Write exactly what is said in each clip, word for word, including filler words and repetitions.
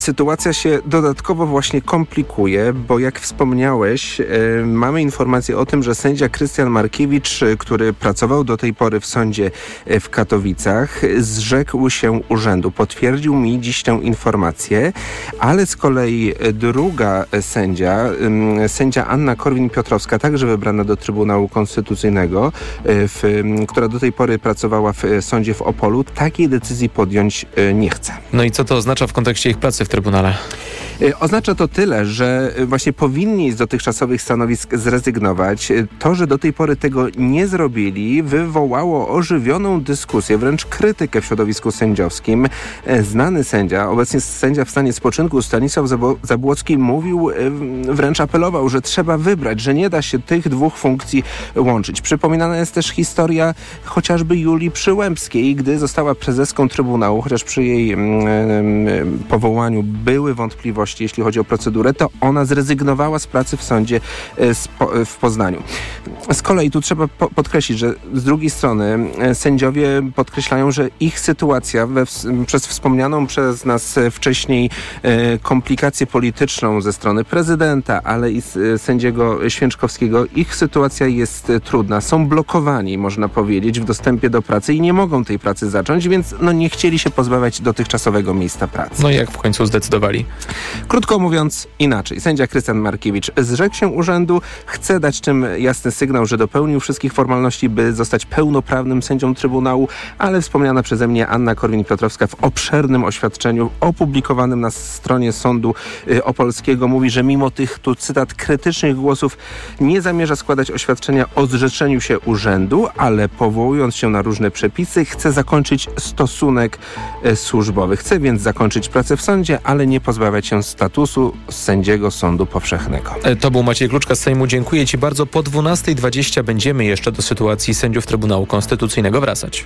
Sytuacja się dodatkowo właśnie komplikuje, bo jak wspomniałeś, yy, mamy informację o tym, że sędzia Krystian Markiewicz, który pracował do tej pory w sądzie w Katowicach, zrzekł się urzędu. Potwierdził mi dziś tę informację, ale z kolei druga sędzia, yy, sędzia Anna Korwin-Piotrowska, także wybrana do Trybunału Konstytucyjnego, yy, w, yy, która do tej pory pracowała w sądzie w Opolu, takiej decyzji podjąć yy, nie chce. No i co to oznacza w kontekście ich pracy w Trybunale? Oznacza to tyle, że właśnie powinni z dotychczasowych stanowisk zrezygnować. To, że do tej pory tego nie zrobili, wywołało ożywioną dyskusję, wręcz krytykę w środowisku sędziowskim. Znany sędzia, obecnie sędzia w stanie spoczynku, Stanisław Zabłocki, mówił, wręcz apelował, że trzeba wybrać, że nie da się tych dwóch funkcji łączyć. Przypominana jest też historia chociażby Julii Przyłębskiej, gdy została prezeską Trybunału, chociaż przy jej powołaniu były wątpliwości, jeśli chodzi o procedurę, to ona zrezygnowała z pracy w sądzie w Poznaniu. Z kolei tu trzeba po- podkreślić, że z drugiej strony sędziowie podkreślają, że ich sytuacja we, przez wspomnianą przez nas wcześniej komplikację polityczną ze strony prezydenta, ale i sędziego Święczkowskiego, ich sytuacja jest trudna. Są blokowani, można powiedzieć, w dostępie do pracy i nie mogą tej pracy zacząć, więc no nie chcieli się pozbawiać dotychczasowego miejsca pracy. No i jak w końcu zdecydowali? Krótko mówiąc, inaczej. Sędzia Krystian Markiewicz zrzekł się urzędu, chce dać tym jasny sygnał, że dopełnił wszystkich formalności, by zostać pełnoprawnym sędzią Trybunału, ale wspomniana przeze mnie Anna Korwin-Piotrowska w obszernym oświadczeniu opublikowanym na stronie Sądu Opolskiego mówi, że mimo tych, tu cytat, krytycznych głosów nie zamierza składać oświadczenia o zrzeczeniu się urzędu, ale powołując się na różne przepisy, chce zakończyć stosunek służbowy. Chce więc zakończyć pracę w sądzie, ale nie pozbawiać się statusu sędziego Sądu Powszechnego. To był Maciej Kluczka z Sejmu. Dziękuję Ci bardzo. Po dwunasta dwadzieścia będziemy jeszcze do sytuacji sędziów Trybunału Konstytucyjnego wracać.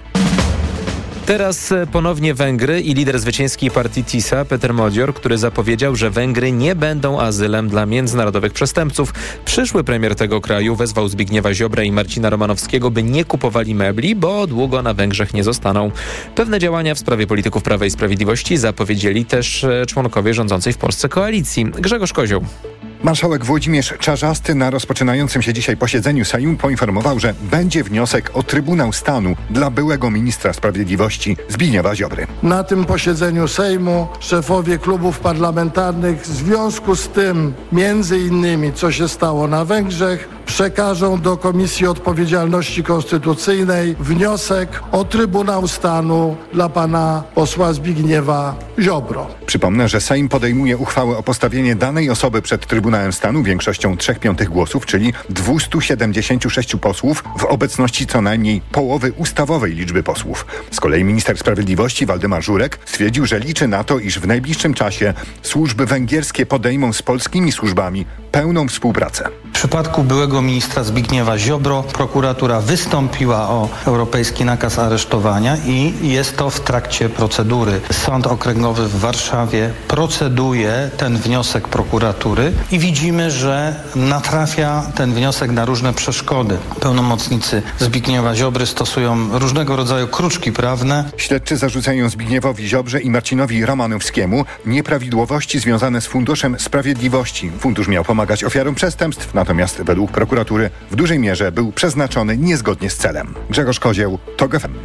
Teraz ponownie Węgry i lider zwycięskiej partii TISA, Peter Modzior, który zapowiedział, że Węgry nie będą azylem dla międzynarodowych przestępców. Przyszły premier tego kraju wezwał Zbigniewa Ziobrę i Marcina Romanowskiego, by nie kupowali mebli, bo długo na Węgrzech nie zostaną. Pewne działania w sprawie polityków Prawa i Sprawiedliwości zapowiedzieli też członkowie rządzącej w Polsce koalicji. Grzegorz Kozioł. Marszałek Włodzimierz Czarzasty na rozpoczynającym się dzisiaj posiedzeniu Sejmu poinformował, że będzie wniosek o Trybunał Stanu dla byłego ministra sprawiedliwości Zbigniewa Ziobry. Na tym posiedzeniu Sejmu szefowie klubów parlamentarnych w związku z tym, między innymi co się stało na Węgrzech, przekażą do Komisji Odpowiedzialności Konstytucyjnej wniosek o Trybunał Stanu dla pana posła Zbigniewa Ziobro. Przypomnę, że Sejm podejmuje uchwałę o postawienie danej osoby przed Trybunałem Stanu większością trzech piątych głosów, czyli dwieście siedemdziesiąt sześć posłów w obecności co najmniej połowy ustawowej liczby posłów. Z kolei minister sprawiedliwości Waldemar Żurek stwierdził, że liczy na to, iż w najbliższym czasie służby węgierskie podejmą z polskimi służbami pełną współpracę. W przypadku byłego ministra Zbigniewa Ziobro prokuratura wystąpiła o europejski nakaz aresztowania i jest to w trakcie procedury. Sąd Okręgowy w Warszawie proceduje ten wniosek prokuratury i widzimy, że natrafia ten wniosek na różne przeszkody. Pełnomocnicy Zbigniewa Ziobry stosują różnego rodzaju kruczki prawne. Śledczy zarzucają Zbigniewowi Ziobrze i Marcinowi Romanowskiemu nieprawidłowości związane z Funduszem Sprawiedliwości. Fundusz miał pomagać ofiarom przestępstw, natomiast według prokuratury w dużej mierze był przeznaczony niezgodnie z celem. Grzegorz Kozieł, TOG F M.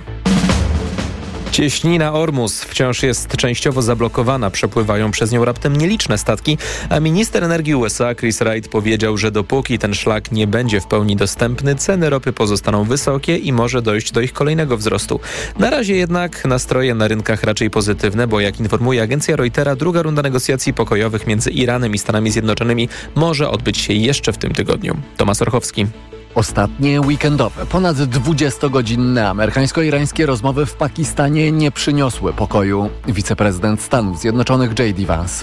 Cieśnina Ormus wciąż jest częściowo zablokowana. Przepływają przez nią raptem nieliczne statki, a minister energii U S A Chris Wright powiedział, że dopóki ten szlak nie będzie w pełni dostępny, ceny ropy pozostaną wysokie i może dojść do ich kolejnego wzrostu. Na razie jednak nastroje na rynkach raczej pozytywne, bo jak informuje agencja Reutera, druga runda negocjacji pokojowych między Iranem i Stanami Zjednoczonymi może odbyć się jeszcze w tym tygodniu. Tomasz Orchowski. Ostatnie weekendowe, ponad dwudziestogodzinne amerykańsko-irańskie rozmowy w Pakistanie nie przyniosły pokoju. Wiceprezydent Stanów Zjednoczonych J D Vance.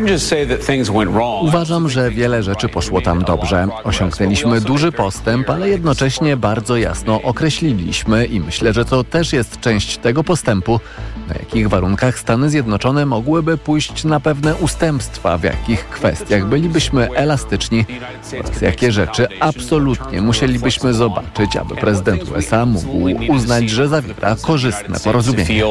Uważam, że wiele rzeczy poszło tam dobrze. Osiągnęliśmy duży postęp, ale jednocześnie bardzo jasno określiliśmy i myślę, że to też jest część tego postępu, na jakich warunkach Stany Zjednoczone mogłyby pójść na pewne ustępstwa, w jakich kwestiach bylibyśmy elastyczni oraz jakie rzeczy absolutnie musielibyśmy zobaczyć, aby prezydent U S A mógł uznać, że zawiera korzystne porozumienie.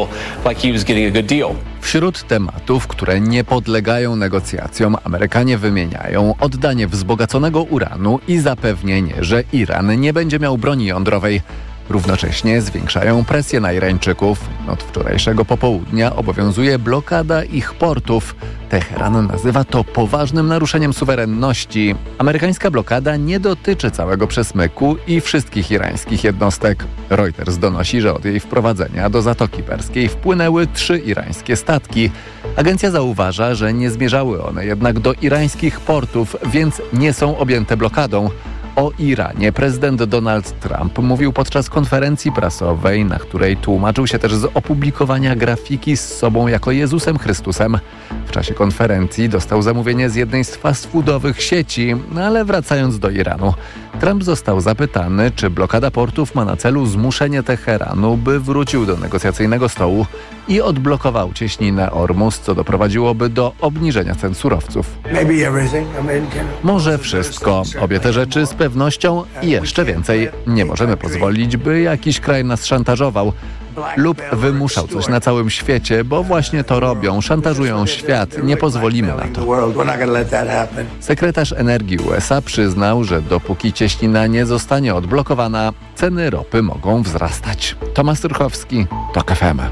Wśród tematów, które nie podlegają negocjacjom, Amerykanie wymieniają oddanie wzbogaconego uranu i zapewnienie, że Iran nie będzie miał broni jądrowej. Równocześnie zwiększają presję na Irańczyków. Od wczorajszego popołudnia obowiązuje blokada ich portów. Teheran nazywa to poważnym naruszeniem suwerenności. Amerykańska blokada nie dotyczy całego przesmyku i wszystkich irańskich jednostek. Reuters donosi, że od jej wprowadzenia do Zatoki Perskiej wpłynęły trzy irańskie statki. Agencja zauważa, że nie zmierzały one jednak do irańskich portów, więc nie są objęte blokadą. O Iranie prezydent Donald Trump mówił podczas konferencji prasowej, na której tłumaczył się też z opublikowania grafiki z sobą jako Jezusem Chrystusem. W czasie konferencji dostał zamówienie z jednej z fast foodowych sieci, ale wracając do Iranu. Trump został zapytany, czy blokada portów ma na celu zmuszenie Teheranu, by wrócił do negocjacyjnego stołu i odblokował cieśninę Ormus, co doprowadziłoby do obniżenia cen surowców. Może wszystko. Obie te rzeczy z pewnością i jeszcze więcej. Nie możemy pozwolić, by jakiś kraj nas szantażował lub wymuszał coś na całym świecie, bo właśnie to robią, szantażują świat, nie pozwolimy na to. Sekretarz energii U S A przyznał, że dopóki cieśnina nie zostanie odblokowana, ceny ropy mogą wzrastać. Tomasz Turchowski, TOK F M.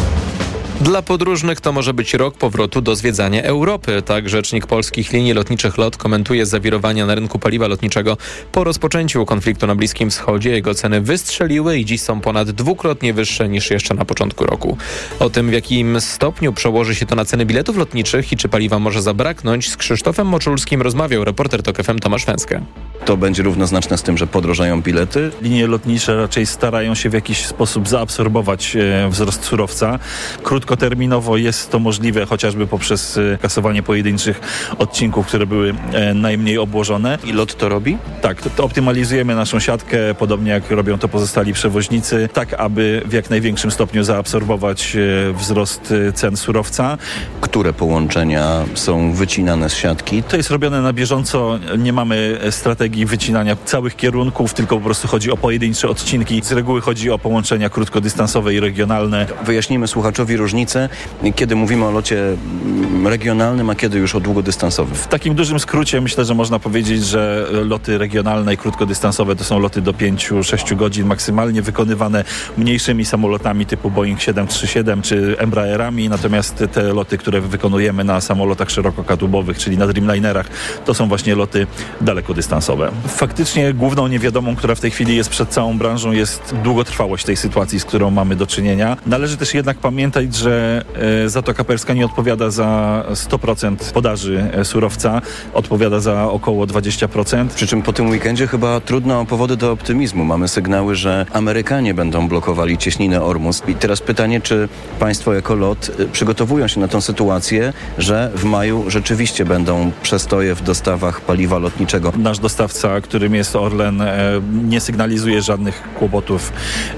Dla podróżnych to może być rok powrotu do zwiedzania Europy. Tak rzecznik polskich linii lotniczych LOT komentuje zawirowania na rynku paliwa lotniczego. Po rozpoczęciu konfliktu na Bliskim Wschodzie jego ceny wystrzeliły i dziś są ponad dwukrotnie wyższe niż jeszcze na początku roku. O tym, w jakim stopniu przełoży się to na ceny biletów lotniczych i czy paliwa może zabraknąć, z Krzysztofem Moczulskim rozmawiał reporter TOK F M Tomasz Węskę. To będzie równoznaczne z tym, że podrożają bilety. Linie lotnicze raczej starają się w jakiś sposób zaabsorbować wzrost surowca. Krótkoterminowo jest to możliwe chociażby poprzez kasowanie pojedynczych odcinków, które były najmniej obłożone. I LOT to robi? Tak, to, to optymalizujemy naszą siatkę, podobnie jak robią to pozostali przewoźnicy, tak aby w jak największym stopniu zaabsorbować wzrost cen surowca. Które połączenia są wycinane z siatki? To jest robione na bieżąco. Nie mamy strategii wycinania całych kierunków, tylko po prostu chodzi o pojedyncze odcinki. Z reguły chodzi o połączenia krótkodystansowe i regionalne. Wyjaśnijmy słuchaczowi różnicę, kiedy mówimy o locie regionalnym, a kiedy już o długodystansowym. W takim dużym skrócie myślę, że można powiedzieć, że loty regionalne i krótkodystansowe to są loty do pięć do sześciu godzin maksymalnie, wykonywane mniejszymi samolotami typu Boeing siedem trzy siedem czy Embraerami, natomiast te loty, które wykonujemy na samolotach szerokokadłubowych, czyli na Dreamlinerach, to są właśnie loty dalekodystansowe. Faktycznie główną niewiadomą, która w tej chwili jest przed całą branżą, jest długotrwałość tej sytuacji, z którą mamy do czynienia. Należy też jednak pamiętać, że e, Zatoka Perska nie odpowiada za sto procent podaży e, surowca, odpowiada za około dwadzieścia procent. Przy czym po tym weekendzie chyba trudno o powody do optymizmu. Mamy sygnały, że Amerykanie będą blokowali cieśninę Ormus. I teraz pytanie, czy państwo jako LOT e, przygotowują się na tę sytuację, że w maju rzeczywiście będą przestoje w dostawach paliwa lotniczego. Nasz dostawca, którym jest Orlen, nie sygnalizuje żadnych kłopotów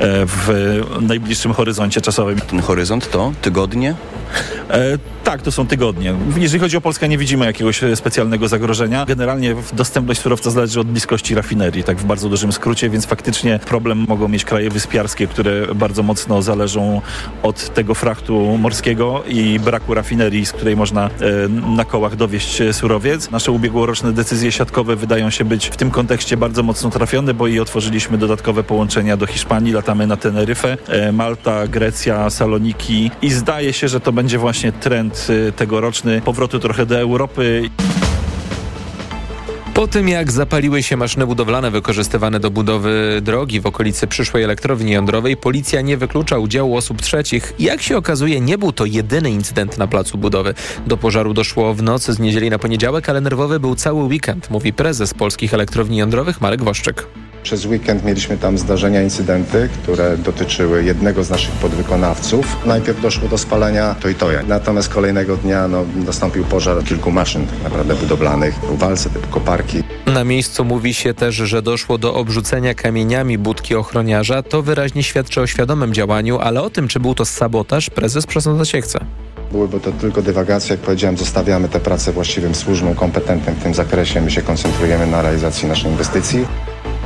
w najbliższym horyzoncie czasowym. Ten horyzont to tygodnie? E, tak, to są tygodnie. Jeżeli chodzi o Polskę, nie widzimy jakiegoś specjalnego zagrożenia. Generalnie dostępność surowca zależy od bliskości rafinerii, tak w bardzo dużym skrócie, więc faktycznie problem mogą mieć kraje wyspiarskie, które bardzo mocno zależą od tego frachtu morskiego i braku rafinerii, z której można e, na kołach dowieźć surowiec. Nasze ubiegłoroczne decyzje siatkowe wydają się być w tym kontekście bardzo mocno trafione, bo i otworzyliśmy dodatkowe połączenia do Hiszpanii, latamy na Teneryfę, e, Malta, Grecja, Saloniki i zdaje się, że to będzie właśnie trend tegoroczny powrotu trochę do Europy. Po tym, jak zapaliły się maszyny budowlane wykorzystywane do budowy drogi w okolicy przyszłej elektrowni jądrowej, policja nie wyklucza udziału osób trzecich. Jak się okazuje, nie był to jedyny incydent na placu budowy. Do pożaru doszło w nocy z niedzieli na poniedziałek, ale nerwowy był cały weekend, mówi prezes Polskich Elektrowni Jądrowych Marek Woszczyk. Przez weekend mieliśmy tam zdarzenia, incydenty, które dotyczyły jednego z naszych podwykonawców. Najpierw doszło do spalenia toj-toja, natomiast kolejnego dnia no, nastąpił pożar kilku maszyn tak naprawdę budowlanych, walce typu koparki. Na miejscu mówi się też, że doszło do obrzucenia kamieniami budki ochroniarza. To wyraźnie świadczy o świadomym działaniu, ale o tym, czy był to sabotaż, prezes przesądzać się chce. Byłyby to tylko dywagacje, jak powiedziałem, zostawiamy te prace właściwym służbom kompetentnym w tym zakresie. My się koncentrujemy na realizacji naszej inwestycji.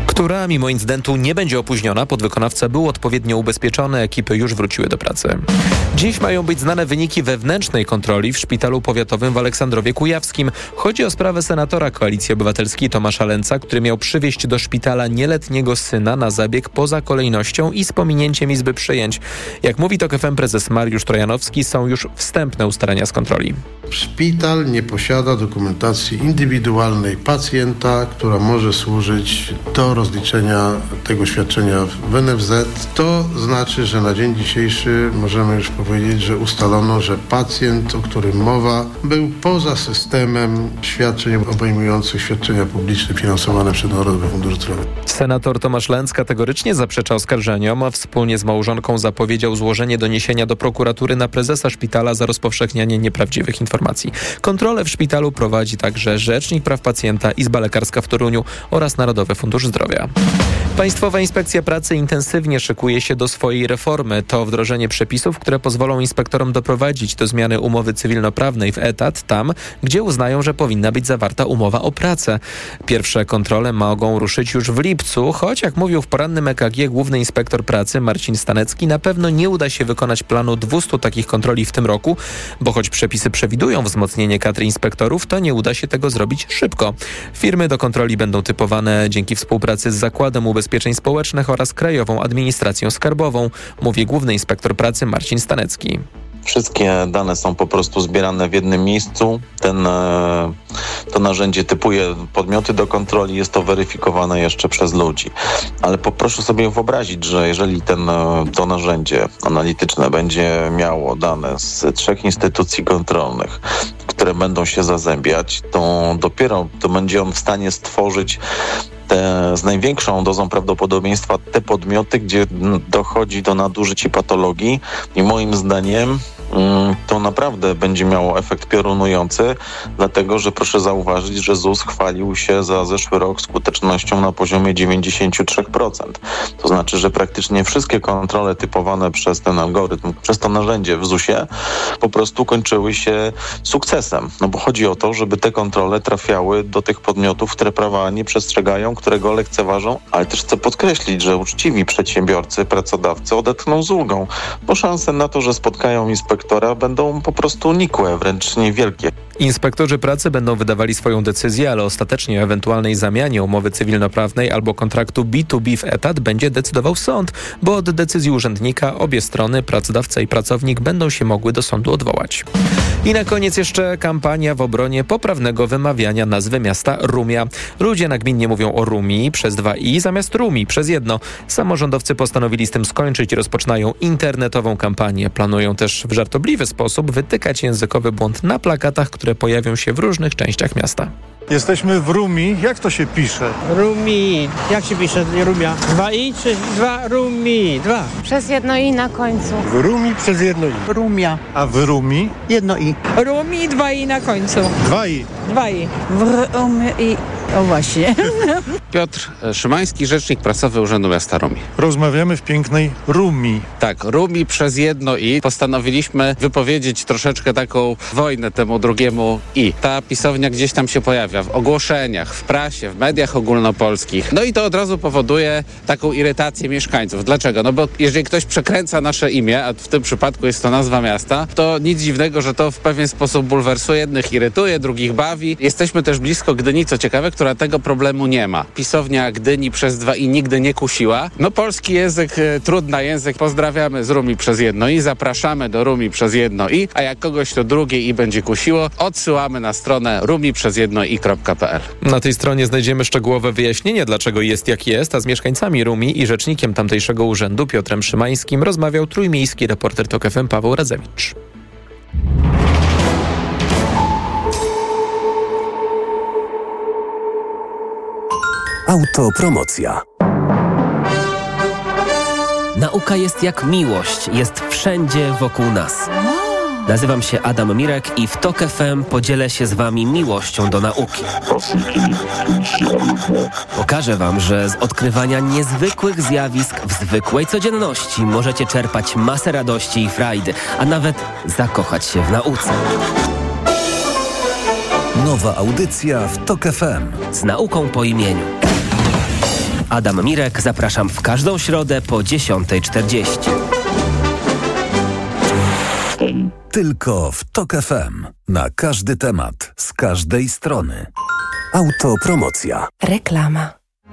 która mimo incydentu nie będzie opóźniona. Podwykonawca był odpowiednio ubezpieczony, ekipy już wróciły do pracy. Dziś mają być znane wyniki wewnętrznej kontroli w szpitalu powiatowym w Aleksandrowie Kujawskim. Chodzi o sprawę senatora Koalicji Obywatelskiej Tomasza Lęca, który miał przywieźć do szpitala nieletniego syna na zabieg poza kolejnością i z pominięciem Izby Przyjęć. Jak mówi TOK F M prezes Mariusz Trojanowski, są już wstępne ustalenia z kontroli. Szpital nie posiada dokumentacji indywidualnej pacjenta, która może służyć do rozliczenia tego świadczenia w N F Z. To znaczy, że na dzień dzisiejszy możemy już powiedzieć, że ustalono, że pacjent, o którym mowa, był poza systemem świadczeń obejmujących świadczenia publiczne finansowane przez Narodowy Fundusz Zdrowia. Senator Tomasz Lęc kategorycznie zaprzecza oskarżeniom, a wspólnie z małżonką zapowiedział złożenie doniesienia do prokuratury na prezesa szpitala za rozpowszechnianie nieprawdziwych informacji. Kontrolę w szpitalu prowadzi także Rzecznik Praw Pacjenta, Izba Lekarska w Toruniu oraz Narodowy Fundusz Zdrowia. Państwowa Inspekcja Pracy intensywnie szykuje się do swojej reformy. To wdrożenie przepisów, które pozwolą inspektorom doprowadzić do zmiany umowy cywilnoprawnej w etat tam, gdzie uznają, że powinna być zawarta umowa o pracę. Pierwsze kontrole mogą ruszyć już w lipcu, choć jak mówił w porannym E K G główny inspektor pracy Marcin Stanecki, na pewno nie uda się wykonać planu dwieście takich kontroli w tym roku, bo choć przepisy przewidują wzmocnienie kadry inspektorów, to nie uda się tego zrobić szybko. Firmy do kontroli będą typowane dzięki współpracy z Zakładem Ubezpieczeń Społecznych oraz Krajową Administracją Skarbową, mówi główny inspektor pracy Marcin Stanecki. Wszystkie dane są po prostu zbierane w jednym miejscu. Ten, to narzędzie typuje podmioty do kontroli, jest to weryfikowane jeszcze przez ludzi. Ale proszę sobie wyobrazić, że jeżeli ten, to narzędzie analityczne będzie miało dane z trzech instytucji kontrolnych, które będą się zazębiać, to dopiero to będzie on w stanie stworzyć te, z największą dozą prawdopodobieństwa te podmioty, gdzie dochodzi do nadużyć i patologii i moim zdaniem to naprawdę będzie miało efekt piorunujący, dlatego że proszę zauważyć, że Z U S chwalił się za zeszły rok skutecznością na poziomie dziewięćdziesiąt trzy procent. To znaczy, że praktycznie wszystkie kontrole typowane przez ten algorytm, przez to narzędzie w Z U S ie po prostu kończyły się sukcesem. No bo chodzi o to, żeby te kontrole trafiały do tych podmiotów, które prawa nie przestrzegają, które go lekceważą, ale też chcę podkreślić, że uczciwi przedsiębiorcy, pracodawcy odetchną z ulgą, bo szanse na to, że spotkają inspektora będą po prostu nikłe, wręcz niewielkie. Inspektorzy pracy będą wydawali swoją decyzję, ale ostatecznie o ewentualnej zamianie umowy cywilnoprawnej albo kontraktu B dwa B w etat będzie decydował sąd, bo od decyzji urzędnika obie strony, pracodawca i pracownik, będą się mogły do sądu odwołać. I na koniec jeszcze kampania w obronie poprawnego wymawiania nazwy miasta Rumia. Ludzie nagminnie mówią o Rumi przez dwa i zamiast Rumi przez jedno. Samorządowcy postanowili z tym skończyć i rozpoczynają internetową kampanię. Planują też w żartobliwy sposób wytykać językowy błąd na plakatach, które pojawią się w różnych częściach miasta. Jesteśmy w Rumi. Jak to się pisze? Rumi. Jak się pisze Rumia? Dwa i czy dwa? Rumi. Dwa. Przez jedno i na końcu. W Rumi przez jedno i. Rumia. A w Rumi? Jedno i. Rumi, dwa i na końcu. Dwa i. Dwa i. W Rumi i... O właśnie. Piotr Szymański, rzecznik prasowy Urzędu Miasta Rumi. Rozmawiamy w pięknej Rumi. Tak, Rumi przez jedno i. Postanowiliśmy wypowiedzieć troszeczkę taką wojnę temu drugiemu i. Ta pisownia gdzieś tam się pojawia w ogłoszeniach, w prasie, w mediach ogólnopolskich. No i to od razu powoduje taką irytację mieszkańców. Dlaczego? No bo jeżeli ktoś przekręca nasze imię, a w tym przypadku jest to nazwa miasta, to nic dziwnego, że to w pewien sposób bulwersuje, jednych irytuje, drugich bawi. Jesteśmy też blisko Gdyni, co ciekawe, która tego problemu nie ma. Pisownia Gdyni przez dwa i nigdy nie kusiła. No polski język, e, trudny język. Pozdrawiamy z Rumi przez jedno i zapraszamy do Rumi przez jedno i, a jak kogoś to drugie i będzie kusiło, odsyłamy na stronę rumi przez jedno i kropka p l. Na tej stronie znajdziemy szczegółowe wyjaśnienie, dlaczego jest jak jest, a z mieszkańcami Rumi i rzecznikiem tamtejszego urzędu Piotrem Szymańskim rozmawiał trójmiejski reporter TOK F M Paweł Radzewicz. Autopromocja. Nauka jest jak miłość, jest wszędzie wokół nas. Nazywam się Adam Mirek i w TOK F M podzielę się z wami miłością do nauki. Pokażę wam, że z odkrywania niezwykłych zjawisk w zwykłej codzienności możecie czerpać masę radości i frajdy, a nawet zakochać się w nauce. Nowa audycja w TOK F M. Z nauką po imieniu. Adam Mirek, zapraszam w każdą środę po dziesiąta czterdzieści. Tylko w Tok F M. Na każdy temat, z każdej strony. Autopromocja. Reklama.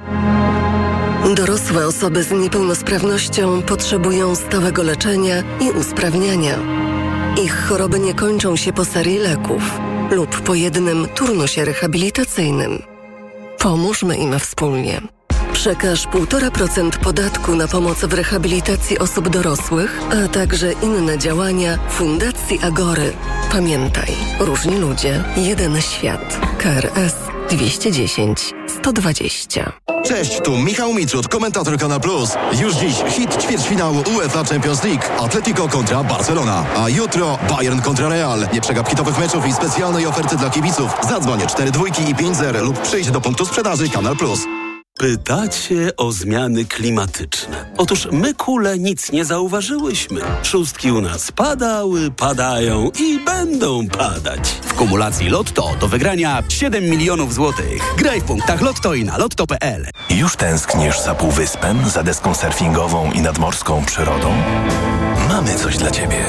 Dorosłe osoby z niepełnosprawnością potrzebują stałego leczenia i usprawniania. Ich choroby nie kończą się po serii leków lub po jednym turnusie rehabilitacyjnym. Pomóżmy im wspólnie. Przekaż półtora procent podatku na pomoc w rehabilitacji osób dorosłych, a także inne działania Fundacji Agory. Pamiętaj, różni ludzie, jeden świat. K R S dwieście dziesięć sto dwadzieścia. Cześć, tu Michał Mitrud, komentator Kanal Plus. Już dziś hit ćwierćfinału UEFA Champions League. Atletico kontra Barcelona. A jutro Bayern kontra Real. Nie przegap hitowych meczów i specjalnej oferty dla kibiców. Zadzwoń cztery dwójki i pięć zero lub przyjdź do punktu sprzedaży Kanal Plus. Pytacie o zmiany klimatyczne. Otóż my, kule, nic nie zauważyłyśmy. Szóstki u nas padały, padają i będą padać. W kumulacji Lotto do wygrania siedem milionów złotych. Graj w punktach Lotto i na lotto kropka p l. Już tęsknisz za półwyspem, za deską surfingową i nadmorską przyrodą? Mamy coś dla Ciebie.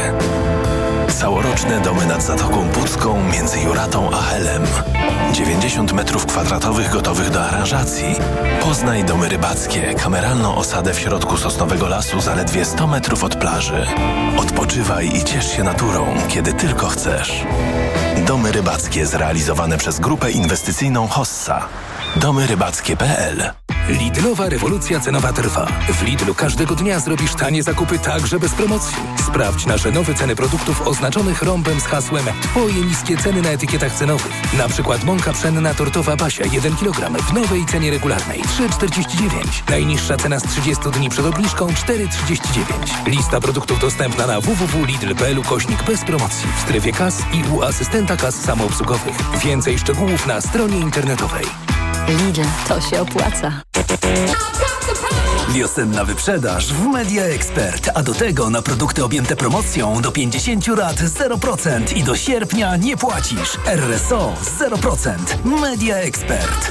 Całoroczne domy nad Zatoką Pucką między Juratą a Helem. dziewięćdziesiąt metrów kwadratowych gotowych do aranżacji. Poznaj domy rybackie, kameralną osadę w środku sosnowego lasu zaledwie sto metrów od plaży. Odpoczywaj i ciesz się naturą, kiedy tylko chcesz. Domy rybackie zrealizowane przez grupę inwestycyjną Hossa. domy rybackie kropka p l. Lidlowa rewolucja cenowa trwa. W Lidlu każdego dnia zrobisz tanie zakupy także bez promocji. Sprawdź nasze nowe ceny produktów oznaczonych rąbem z hasłem Twoje niskie ceny na etykietach cenowych. Na przykład mąka pszenna tortowa Basia jeden kilogram w nowej cenie regularnej trzy czterdzieści dziewięć. Najniższa cena z trzydziestu dni przed obniżką cztery trzydzieści dziewięć. Lista produktów dostępna na w w w kropka lidl kropka p l ukośnik bez promocji w strefie kas i u asystenta kas samoobsługowych. Więcej szczegółów na stronie internetowej. Lidl, to się opłaca. Wiosenna wyprzedaż w Media Expert, a do tego na produkty objęte promocją do pięćdziesięciu lat zero procent i do sierpnia nie płacisz. R S O zero procent. Media Expert.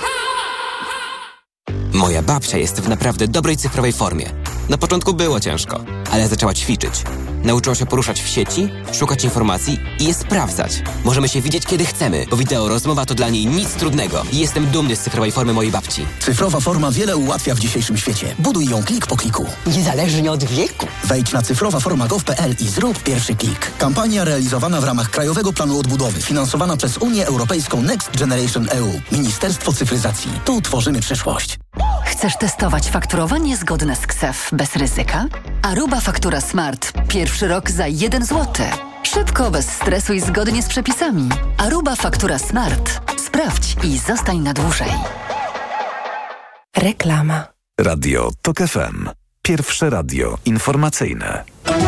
Moja babcia jest w naprawdę dobrej cyfrowej formie. Na początku było ciężko, ale zaczęła ćwiczyć. Nauczyła się poruszać w sieci, szukać informacji i je sprawdzać. Możemy się widzieć kiedy chcemy, bo wideo rozmowa to dla niej nic trudnego. I jestem dumny z cyfrowej formy mojej babci. Cyfrowa forma wiele ułatwia w dzisiejszym świecie. Buduj ją klik po kliku. Niezależnie od wieku. Wejdź na cyfrowa forma gov kropka p l i zrób pierwszy klik. Kampania realizowana w ramach Krajowego Planu Odbudowy, finansowana przez Unię Europejską Next Generation E U. Ministerstwo Cyfryzacji. Tu tworzymy przyszłość. Chcesz testować fakturowanie zgodne z K S E F bez ryzyka? Aruba Faktura Smart. Pierwszy rok za jeden złoty. Szybko, bez stresu i zgodnie z przepisami. Aruba Faktura Smart. Sprawdź i zostań na dłużej. Reklama. Radio Tok F M. Pierwsze radio informacyjne.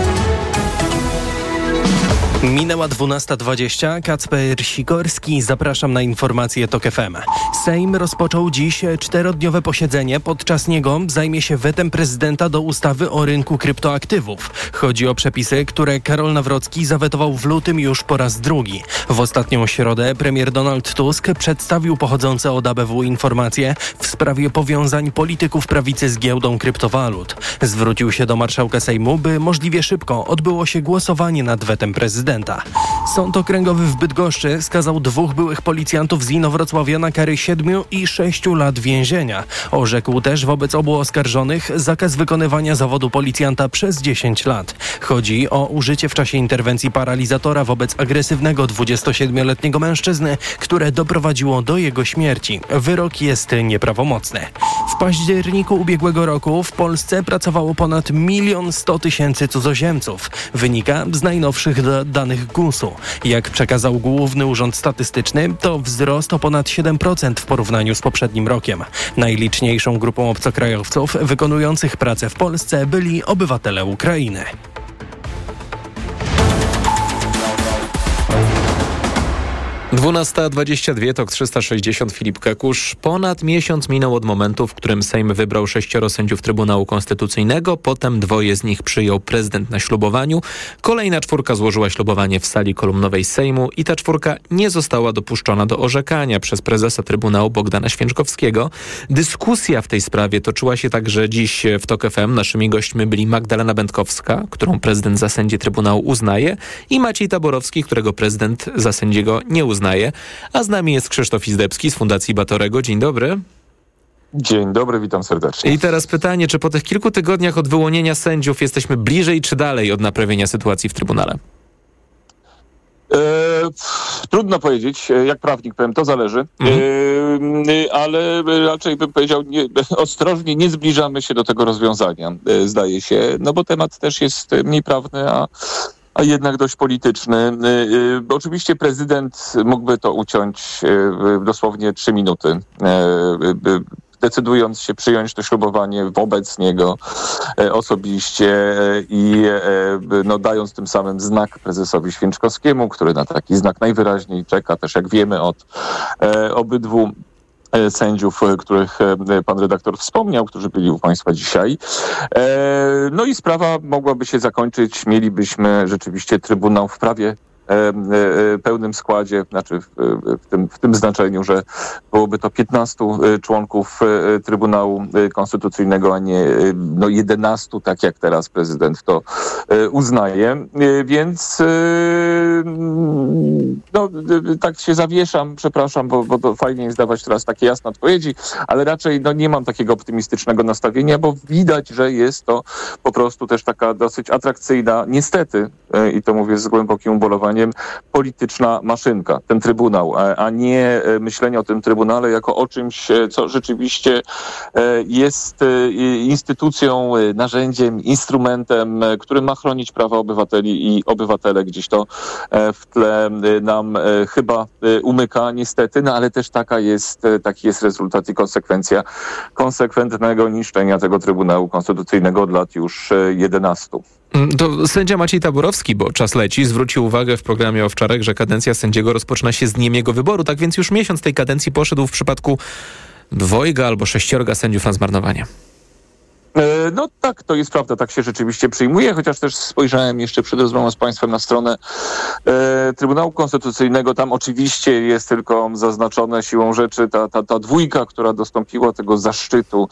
Minęła dwunasta dwadzieścia. Kacper Sikorski, zapraszam na informacje Tok F M. Sejm rozpoczął dziś czterodniowe posiedzenie. Podczas niego zajmie się wetem prezydenta do ustawy o rynku kryptoaktywów. Chodzi o przepisy, które Karol Nawrocki zawetował w lutym już po raz drugi. W ostatnią środę premier Donald Tusk przedstawił pochodzące od A B W informacje w sprawie powiązań polityków prawicy z giełdą kryptowalut. Zwrócił się do marszałka Sejmu, by możliwie szybko odbyło się głosowanie nad wetem prezydenta. Sąd Okręgowy w Bydgoszczy skazał dwóch byłych policjantów z Inowrocławia na kary siedmiu i sześciu lat więzienia. Orzekł też wobec obu oskarżonych zakaz wykonywania zawodu policjanta przez dziesięć lat. Chodzi o użycie w czasie interwencji paralizatora wobec agresywnego dwudziestosiedmioletniego mężczyzny, które doprowadziło do jego śmierci. Wyrok jest nieprawomocny. W październiku ubiegłego roku w Polsce pracowało ponad milion sto tysięcy cudzoziemców. Wynika z najnowszych danych gusu. Jak przekazał Główny Urząd Statystyczny, to wzrost o ponad siedem procent w porównaniu z poprzednim rokiem. Najliczniejszą grupą obcokrajowców wykonujących pracę w Polsce byli obywatele Ukrainy. dwunasta dwadzieścia dwa, tok trzysta sześćdziesiąt, Filip Kekusz. Ponad miesiąc minął od momentu, w którym Sejm wybrał sześcioro sędziów Trybunału Konstytucyjnego. Potem dwoje z nich przyjął prezydent na ślubowaniu. Kolejna czwórka złożyła ślubowanie w sali kolumnowej Sejmu i ta czwórka nie została dopuszczona do orzekania przez prezesa Trybunału Bogdana Święczkowskiego. Dyskusja w tej sprawie toczyła się także dziś w TOK F M. Naszymi gośćmi byli Magdalena Będkowska, którą prezydent za sędzię Trybunału uznaje, i Maciej Taborowski, którego prezydent za sędziego nie uznaje. A z nami jest Krzysztof Izdebski z Fundacji Batorego. Dzień dobry. Dzień dobry, witam serdecznie. I teraz pytanie, czy po tych kilku tygodniach od wyłonienia sędziów jesteśmy bliżej czy dalej od naprawienia sytuacji w Trybunale? E, trudno powiedzieć, jak prawnik powiem, to zależy, mhm. e, ale raczej bym powiedział nie, ostrożnie, nie zbliżamy się do tego rozwiązania, e, zdaje się, no bo temat też jest mniej prawny, a a jednak dość polityczny. Bo oczywiście prezydent mógłby to uciąć w dosłownie trzy minuty, decydując się przyjąć to ślubowanie wobec niego osobiście i no, dając tym samym znak prezesowi Święczkowskiemu, który na taki znak najwyraźniej czeka, też jak wiemy od obydwu sędziów, których pan redaktor wspomniał, którzy byli u państwa dzisiaj. No i sprawa mogłaby się zakończyć, mielibyśmy rzeczywiście Trybunał w prawie pełnym składzie, znaczy w, w, tym, w tym znaczeniu, że byłoby to piętnastu członków Trybunału Konstytucyjnego, a nie no jedenastu, tak jak teraz prezydent to uznaje. Więc no, tak się zawieszam, przepraszam, bo, bo to fajnie jest dawać teraz takie jasne odpowiedzi, ale raczej no, nie mam takiego optymistycznego nastawienia, bo widać, że jest to po prostu też taka dosyć atrakcyjna, niestety, i to mówię z głębokim ubolewaniem, polityczna maszynka, ten Trybunał, a nie myślenie o tym Trybunale jako o czymś, co rzeczywiście jest instytucją, narzędziem, instrumentem, który ma chronić prawa obywateli i obywatele. Gdzieś to w tle nam chyba umyka niestety, no ale też taka jest, taki jest rezultat i konsekwencja konsekwentnego niszczenia tego Trybunału Konstytucyjnego od lat już jedenastu. To sędzia Maciej Taborowski, bo czas leci, zwrócił uwagę w programie o wczoraj, że kadencja sędziego rozpoczyna się z dniem jego wyboru. Tak więc już miesiąc tej kadencji poszedł w przypadku dwojga albo sześciorga sędziów na zmarnowanie. No tak, to jest prawda, tak się rzeczywiście przyjmuje, chociaż też spojrzałem jeszcze przed rozmową z państwem na stronę e, Trybunału Konstytucyjnego. Tam oczywiście jest tylko zaznaczone siłą rzeczy ta, ta, ta dwójka, która dostąpiła tego zaszczytu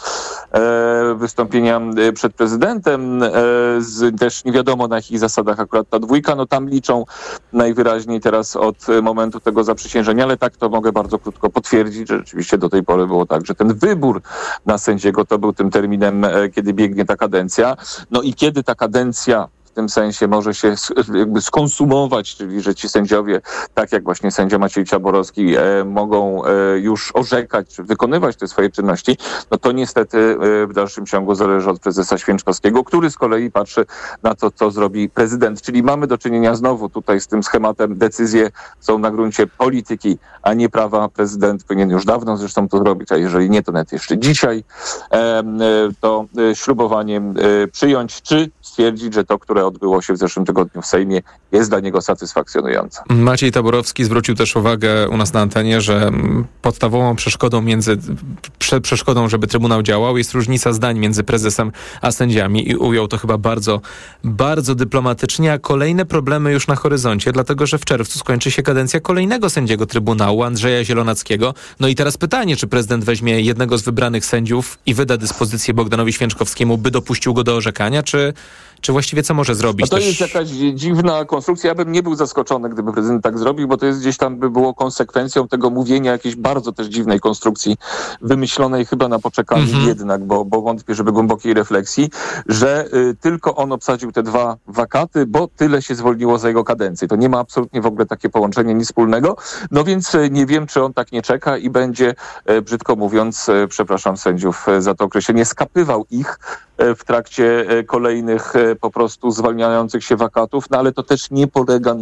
e, wystąpienia przed prezydentem. E, z, też nie wiadomo na jakich zasadach akurat ta dwójka, no tam liczą najwyraźniej teraz od momentu tego zaprzysiężenia, ale tak to mogę bardzo krótko potwierdzić, że rzeczywiście do tej pory było tak, że ten wybór na sędziego to był tym terminem, kiedy biegnie ta kadencja. No i kiedy ta kadencja w tym sensie może się jakby skonsumować, czyli że ci sędziowie, tak jak właśnie sędzia Maciej Taborowski, e, mogą e, już orzekać, czy wykonywać te swoje czynności, no to niestety e, w dalszym ciągu zależy od prezesa Święczkowskiego, który z kolei patrzy na to, co zrobi prezydent. Czyli mamy do czynienia znowu tutaj z tym schematem. Decyzje są na gruncie polityki, a nie prawa. Prezydent powinien już dawno zresztą to zrobić, a jeżeli nie, to nawet jeszcze dzisiaj e, e, to e, ślubowaniem e, przyjąć, czy stwierdzić, że to, które odbyło się w zeszłym tygodniu w Sejmie, jest dla niego satysfakcjonujące. Maciej Taborowski zwrócił też uwagę u nas na antenie, że podstawową przeszkodą między prze, przeszkodą, żeby Trybunał działał, jest różnica zdań między prezesem a sędziami i ujął to chyba bardzo, bardzo dyplomatycznie, a kolejne problemy już na horyzoncie, dlatego że w czerwcu skończy się kadencja kolejnego sędziego Trybunału, Andrzeja Zielonackiego. No i teraz pytanie, czy prezydent weźmie jednego z wybranych sędziów i wyda dyspozycję Bogdanowi Święczkowskiemu, by dopuścił go do orzekania, czy Czy właściwie co może zrobić? No to też... jest jakaś dziwna konstrukcja. Ja bym nie był zaskoczony, gdyby prezydent tak zrobił, bo to jest gdzieś tam by było konsekwencją tego mówienia jakiejś bardzo też dziwnej konstrukcji, wymyślonej chyba na poczekaniu mm-hmm. jednak, bo, bo wątpię, żeby głębokiej refleksji, że y, tylko on obsadził te dwa wakaty, bo tyle się zwolniło za jego kadencję. To nie ma absolutnie w ogóle takie połączenie nic wspólnego. No więc y, nie wiem, czy on tak nie czeka i będzie, y, brzydko mówiąc, y, przepraszam sędziów y, za to określenie, skapywał ich y, w trakcie y, kolejnych y, po prostu zwalniających się wakatów, no ale to też nie polega na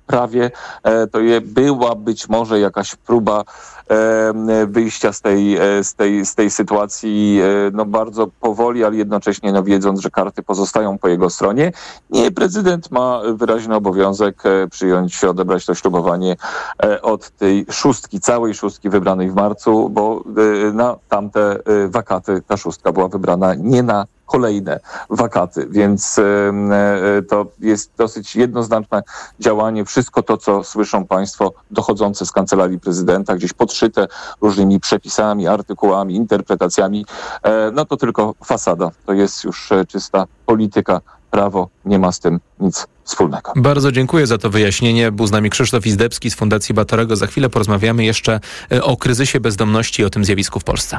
prawie to je była być może jakaś próba wyjścia z tej, z tej, z tej sytuacji no bardzo powoli, ale jednocześnie no wiedząc, że karty pozostają po jego stronie. Nie, prezydent ma wyraźny obowiązek przyjąć, odebrać to ślubowanie od tej szóstki, całej szóstki wybranej w marcu, bo na tamte wakaty ta szóstka była wybrana nie na kolejne wakaty, więc to jest dosyć jednoznaczne działanie. Wszystko to, co słyszą państwo dochodzące z kancelarii prezydenta, gdzieś podszyte różnymi przepisami, artykułami, interpretacjami, no to tylko fasada. To jest już czysta polityka. Prawo nie ma z tym nic wspólnego. Bardzo dziękuję za to wyjaśnienie. Był z nami Krzysztof Izdebski z Fundacji Batorego. Za chwilę porozmawiamy jeszcze o kryzysie bezdomności i o tym zjawisku w Polsce.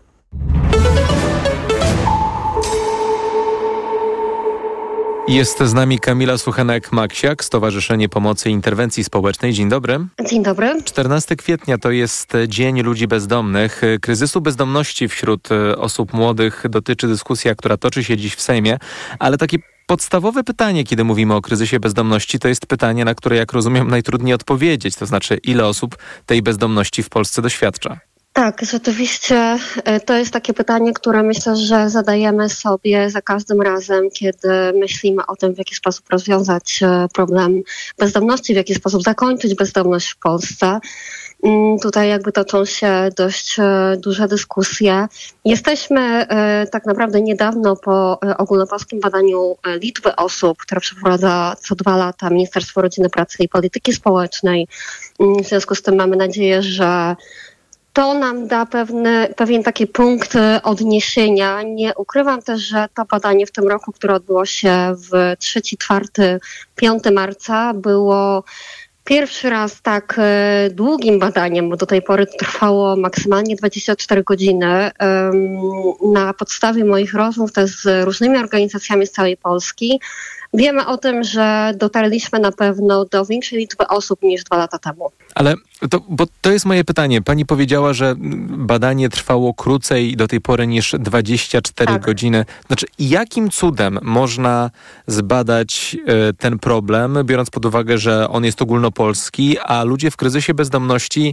Jest z nami Kamila Suchenek-Maksiak, Stowarzyszenie Pomocy i Interwencji Społecznej. Dzień dobry. Dzień dobry. czternastego kwietnia to jest Dzień Ludzi Bezdomnych. Kryzysu bezdomności wśród osób młodych dotyczy dyskusja, która toczy się dziś w Sejmie, ale takie podstawowe pytanie, kiedy mówimy o kryzysie bezdomności, to jest pytanie, na które, jak rozumiem, najtrudniej odpowiedzieć. To znaczy, ile osób tej bezdomności w Polsce doświadcza? Tak, rzeczywiście to jest takie pytanie, które myślę, że zadajemy sobie za każdym razem, kiedy myślimy o tym, w jaki sposób rozwiązać problem bezdomności, w jaki sposób zakończyć bezdomność w Polsce. Tutaj jakby toczą się dość duże dyskusje. Jesteśmy tak naprawdę niedawno po ogólnopolskim badaniu liczby osób, które przeprowadza co dwa lata Ministerstwo Rodziny, Pracy i Polityki Społecznej. W związku z tym mamy nadzieję, że to nam da pewny, pewien taki punkt odniesienia. Nie ukrywam też, że to badanie w tym roku, które odbyło się w trzeci, czwarty, piąty marca, było pierwszy raz tak długim badaniem, bo do tej pory trwało maksymalnie dwadzieścia cztery godziny. Na podstawie moich rozmów też z różnymi organizacjami z całej Polski wiemy o tym, że dotarliśmy na pewno do większej liczby osób niż dwa lata temu. Ale to, bo to jest moje pytanie. Pani powiedziała, że badanie trwało krócej do tej pory niż dwadzieścia cztery tak. godziny. Znaczy, jakim cudem można zbadać y, ten problem, biorąc pod uwagę, że on jest ogólnopolski, a ludzie w kryzysie bezdomności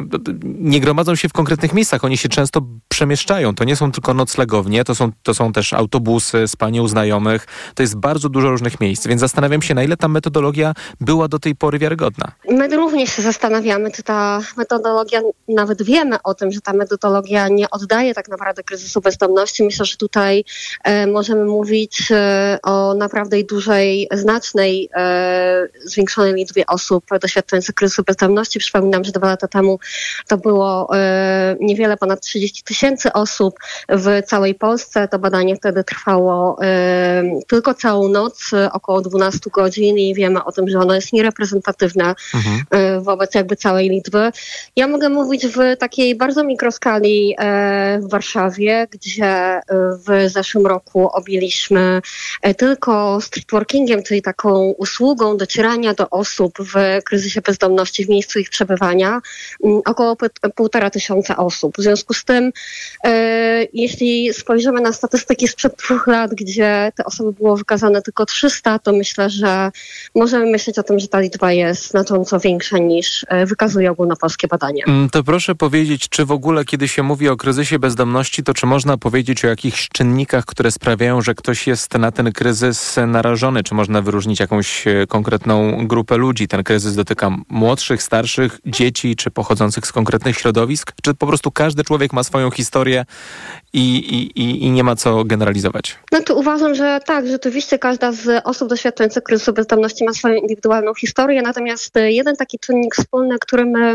nie gromadzą się w konkretnych miejscach. Oni się często przemieszczają. To nie są tylko noclegownie, to są, to są też autobusy, spanie u znajomych. To jest bardzo dużo różnych miejsc, więc zastanawiam się, na ile ta metodologia była do tej pory wiarygodna. My również się zastanawiamy, czy ta metodologia, nawet wiemy o tym, że ta metodologia nie oddaje tak naprawdę kryzysu bezdomności. Myślę, że tutaj e, możemy mówić e, o naprawdę dużej, znacznej, e, zwiększonej liczbie osób doświadczających kryzysu bezdomności. Przypominam, że dwa lata temu to było e, niewiele ponad trzydzieści tysięcy osób w całej Polsce. To badanie wtedy trwało e, tylko całą noc, około dwanaście godzin i wiemy o tym, że ono jest niereprezentatywne mhm. e, wobec jakby całej liczby. Ja mogę mówić w takiej bardzo mikroskali e, w Warszawie, gdzie w zeszłym roku objęliśmy e, tylko streetworkingiem, czyli taką usługą docierania do osób w kryzysie bezdomności w miejscu ich przebywania, m, około p- półtora tysiąca osób. W związku z tym, e, jeśli spojrzymy na statystyki sprzed dwóch lat, gdzie te osoby było wykazane tylko trzysta, to myślę, że możemy myśleć o tym, że ta liczba jest znacząco większa niż e, wykazuje ogólnopolskie badania. To proszę powiedzieć, czy w ogóle, kiedy się mówi o kryzysie bezdomności, to czy można powiedzieć o jakichś czynnikach, które sprawiają, że ktoś jest na ten kryzys narażony? Czy można wyróżnić jakąś konkretną grupę ludzi? Ten kryzys dotyka młodszych, starszych, dzieci, czy pochodzących z konkretnych środowisk? Czy po prostu każdy człowiek ma swoją historię i, i, i nie ma co generalizować? No to uważam, że tak, rzeczywiście każda z osób doświadczających kryzysu bezdomności ma swoją indywidualną historię, natomiast jeden taki czynnik wspólny, który my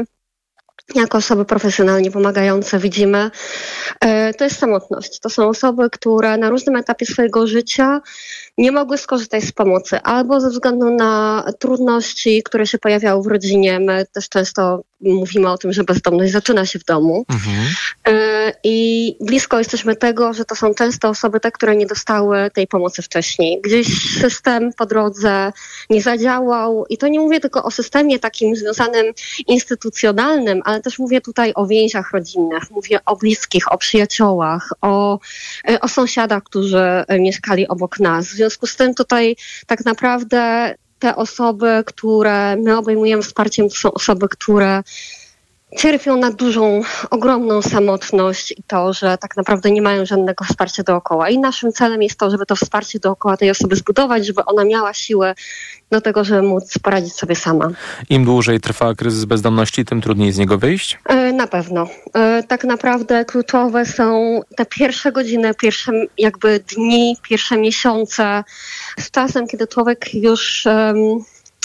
jako osoby profesjonalnie pomagające widzimy, to jest samotność. To są osoby, które na różnym etapie swojego życia nie mogły skorzystać z pomocy albo ze względu na trudności, które się pojawiały w rodzinie. My też często mówimy o tym, że bezdomność zaczyna się w domu. Mhm. I blisko jesteśmy tego, że to są często osoby te, które nie dostały tej pomocy wcześniej. Gdzieś system po drodze nie zadziałał i to nie mówię tylko o systemie takim związanym instytucjonalnym, ale też mówię tutaj o więziach rodzinnych, mówię o bliskich, o przyjaciołach, o, o sąsiadach, którzy mieszkali obok nas. W związku z tym tutaj tak naprawdę te osoby, które my obejmujemy wsparciem, to są osoby, które cierpią na dużą, ogromną samotność i to, że tak naprawdę nie mają żadnego wsparcia dookoła. I naszym celem jest to, żeby to wsparcie dookoła tej osoby zbudować, żeby ona miała siłę do tego, żeby móc poradzić sobie sama. Im dłużej trwa kryzys bezdomności, tym trudniej z niego wyjść? Na pewno. Tak naprawdę kluczowe są te pierwsze godziny, pierwsze jakby dni, pierwsze miesiące. Z czasem, kiedy człowiek już... Um,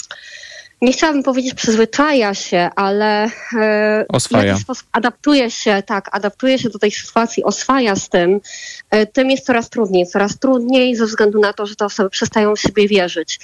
Nie chciałabym powiedzieć przyzwyczaja się, ale e, w jakiś sposób adaptuje się, tak, adaptuje się do tej sytuacji, oswaja z tym, e, tym jest coraz trudniej, coraz trudniej ze względu na to, że te osoby przestają w siebie wierzyć.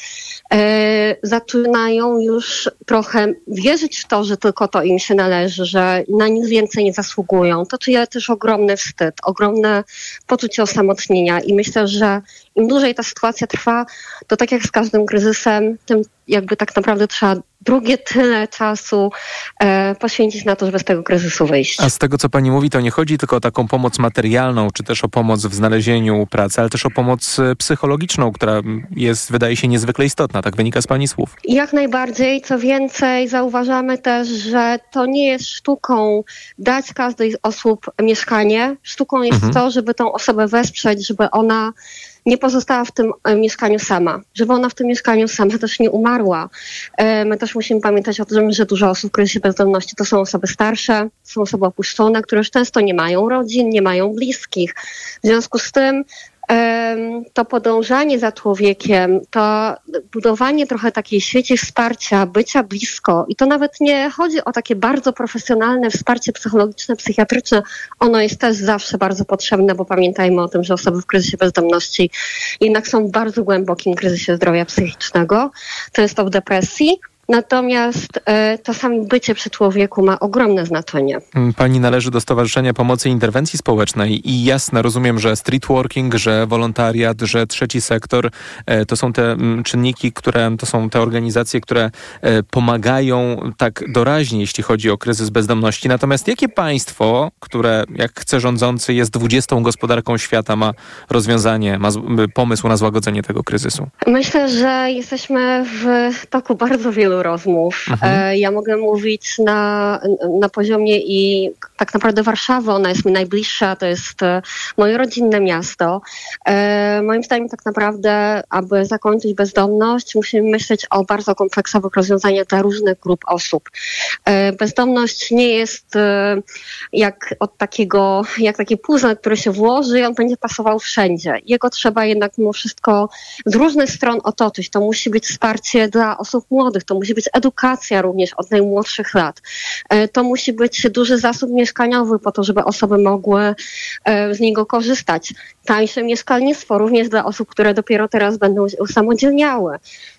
E, zaczynają już trochę wierzyć w to, że tylko to im się należy, że na nic więcej nie zasługują. To czuje też ogromny wstyd, ogromne poczucie osamotnienia i myślę, że im dłużej ta sytuacja trwa, to tak jak z każdym kryzysem, tym jakby tak naprawdę trzeba drugie tyle czasu e, poświęcić na to, żeby z tego kryzysu wyjść. A z tego, co pani mówi, to nie chodzi tylko o taką pomoc materialną, czy też o pomoc w znalezieniu pracy, ale też o pomoc psychologiczną, która jest, wydaje się, niezwykle istotna. Tak wynika z pani słów. Jak najbardziej. Co więcej, zauważamy też, że to nie jest sztuką dać każdej z osób mieszkanie. Sztuką jest mhm. to, żeby tą osobę wesprzeć, żeby ona nie pozostała w tym mieszkaniu sama, żeby ona w tym mieszkaniu sama też nie umarła. My też musimy pamiętać o tym, że dużo osób w kryzysie bezdomności to są osoby starsze, są osoby opuszczone, które już często nie mają rodzin, nie mają bliskich. W związku z tym to podążanie za człowiekiem, to budowanie trochę takiej sieci wsparcia, bycia blisko i to nawet nie chodzi o takie bardzo profesjonalne wsparcie psychologiczne, psychiatryczne. Ono jest też zawsze bardzo potrzebne, bo pamiętajmy o tym, że osoby w kryzysie bezdomności jednak są w bardzo głębokim kryzysie zdrowia psychicznego, często w depresji. Natomiast e, czasami bycie przy człowieku ma ogromne znaczenie. Pani należy do Stowarzyszenia Pomocy i Interwencji Społecznej i jasne, rozumiem, że streetworking, że wolontariat, że trzeci sektor e, to są te m, czynniki, które, to są te organizacje, które e, pomagają tak doraźnie, jeśli chodzi o kryzys bezdomności. Natomiast jakie państwo, które jak chce rządzący jest dwudziestą gospodarką świata, ma rozwiązanie, ma z, pomysł na złagodzenie tego kryzysu? Myślę, że jesteśmy w toku bardzo wielu rozmów. Mhm. Ja mogę mówić na, na poziomie i tak naprawdę Warszawy, ona jest mi najbliższa, to jest moje rodzinne miasto. Moim zdaniem tak naprawdę, aby zakończyć bezdomność, musimy myśleć o bardzo kompleksowych rozwiązaniach dla różnych grup osób. Bezdomność nie jest jak od takiego, jak taki puzzle, który się włoży i on będzie pasował wszędzie. Jego trzeba jednak mimo wszystko z różnych stron otoczyć. To musi być wsparcie dla osób młodych, to musi być edukacja również od najmłodszych lat. To musi być duży zasób mieszkaniowy po to, żeby osoby mogły z niego korzystać. Tańsze mieszkalnictwo również dla osób, które dopiero teraz będą się usamodzielniały.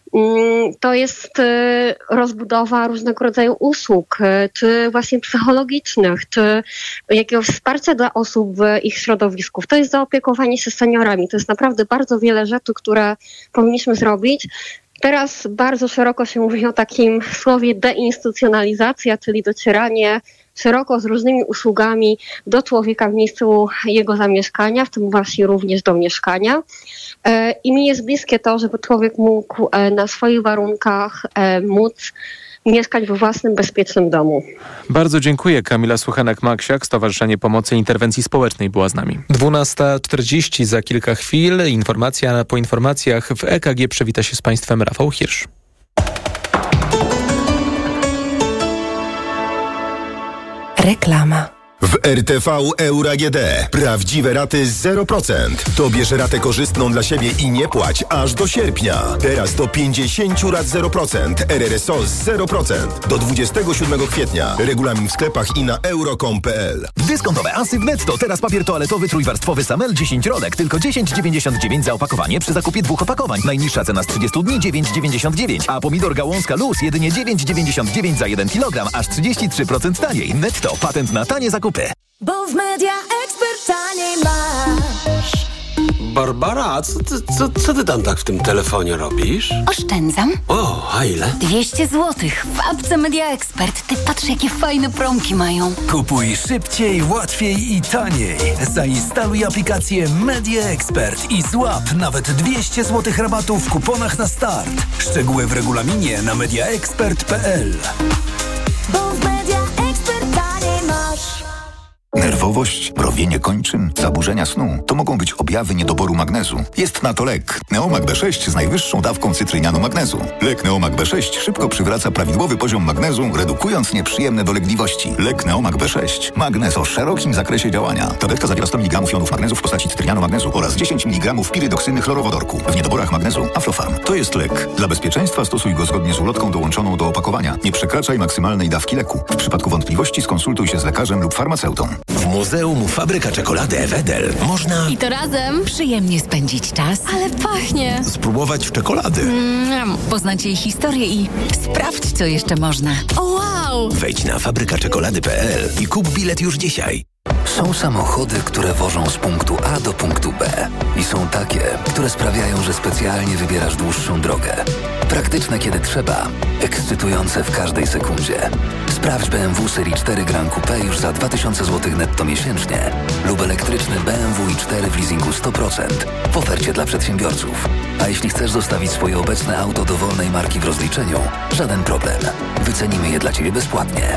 To jest rozbudowa różnego rodzaju usług, czy właśnie psychologicznych, czy jakiegoś wsparcia dla osób w ich środowisku. To jest zaopiekowanie się seniorami. To jest naprawdę bardzo wiele rzeczy, które powinniśmy zrobić. Teraz bardzo szeroko się mówi o takim słowie deinstytucjonalizacja, czyli docieranie szeroko z różnymi usługami do człowieka w miejscu jego zamieszkania, w tym właśnie również do mieszkania. I mi jest bliskie to, żeby człowiek mógł na swoich warunkach móc mieszkać we własnym, bezpiecznym domu. Bardzo dziękuję. Kamila Suchenek-Maksiak, Stowarzyszenie Pomocy i Interwencji Społecznej była z nami. dwunasta czterdzieści za kilka chwil. Informacja po informacjach w E K G przywita się z Państwem Rafał Hirsch. Reklama. W R T V Euro A G D prawdziwe raty zero procent. To bierz ratę korzystną dla siebie i nie płać aż do sierpnia. Teraz do pięćdziesiąt rat zero procent. R R S O zero procent. Do dwudziestego siódmego kwietnia. Regulamin w sklepach i na euro kropka com kropka p l. Dyskontowe asy w Netto. Teraz papier toaletowy trójwarstwowy Samel dziesięć rolek. Tylko dziesięć dziewięćdziesiąt dziewięć za opakowanie przy zakupie dwóch opakowań. Najniższa cena z trzydziestu dni dziewięć dziewięćdziesiąt dziewięć. A pomidor gałązka luz jedynie dziewięć dziewięćdziesiąt dziewięć za jeden kilogram. Aż trzydzieści trzy procent taniej. Netto. Patent na tanie zakupy. Bo w Media Expert taniej masz. Barbara, a co ty, co, co ty tam tak w tym telefonie robisz? Oszczędzam. O, a ile? dwieście złotych w apce Media Expert. Ty patrz, jakie fajne promki mają. Kupuj szybciej, łatwiej i taniej. Zainstaluj aplikację Media Expert i złap nawet dwieście złotych rabatu w kuponach na start. Szczegóły w regulaminie na mediaexpert kropka p l. Bo w Media Expert taniej masz. Nerwowość, mrowienie kończyn, zaburzenia snu to mogą być objawy niedoboru magnezu. Jest na to lek. Neomag B sześć z najwyższą dawką cytrynianu magnezu. Lek Neomag B sześć szybko przywraca prawidłowy poziom magnezu, redukując nieprzyjemne dolegliwości. Lek Neomag B sześć. Magnez o szerokim zakresie działania. Tabletka zawiera sto miligramów jonów magnezu w postaci cytrynianu magnezu oraz dziesięć miligramów pirydoksyny chlorowodorku. W niedoborach magnezu Aflofarm. To jest lek. Dla bezpieczeństwa stosuj go zgodnie z ulotką dołączoną do opakowania. Nie przekraczaj maksymalnej dawki leku. W przypadku wątpliwości skonsultuj się z lekarzem lub farmaceutą. W Muzeum Fabryka Czekolady Wedel można... I to razem przyjemnie spędzić czas. Ale pachnie. spróbować czekolady. Mm, poznać jej historię i sprawdź, co jeszcze można. O, wow! Wejdź na fabryka czekolady kropka p l i kup bilet już dzisiaj. Są samochody, które wożą z punktu A do punktu B. I są takie, które sprawiają, że specjalnie wybierasz dłuższą drogę. Praktyczne, kiedy trzeba. Ekscytujące w każdej sekundzie. Sprawdź B M W serii cztery Grand Coupe już za dwa tysiące złotych netto miesięcznie. Lub elektryczny B M W i cztery w leasingu sto procent. W ofercie dla przedsiębiorców. A jeśli chcesz zostawić swoje obecne auto dowolnej marki w rozliczeniu, żaden problem. Wycenimy je dla Ciebie bezpłatnie.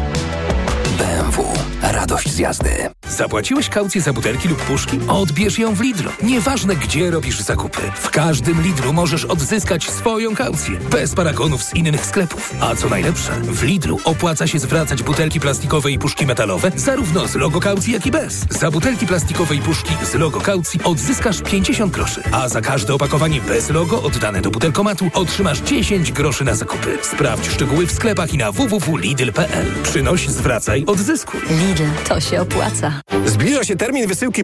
B M W. Radość z jazdy. Zapłaciłeś kaucję za butelki lub puszki? Odbierz ją w Lidlu. Nieważne, gdzie robisz zakupy. W każdym Lidlu możesz odzyskać swoją kaucję. Bez paragonów z innych sklepów. A co najlepsze, w Lidlu opłaca się zwracać butelki plastikowe i puszki metalowe zarówno z logo kaucji, jak i bez. Za butelki plastikowe i puszki z logo kaucji odzyskasz pięćdziesiąt groszy. A za każde opakowanie bez logo oddane do butelkomatu otrzymasz dziesięć groszy na zakupy. Sprawdź szczegóły w sklepach i na w w w kropka lidl kropka p l. Przynoś, zwracaj, odzyskuj. Lidl, to się opłaca. Zbliża się termin wysyłki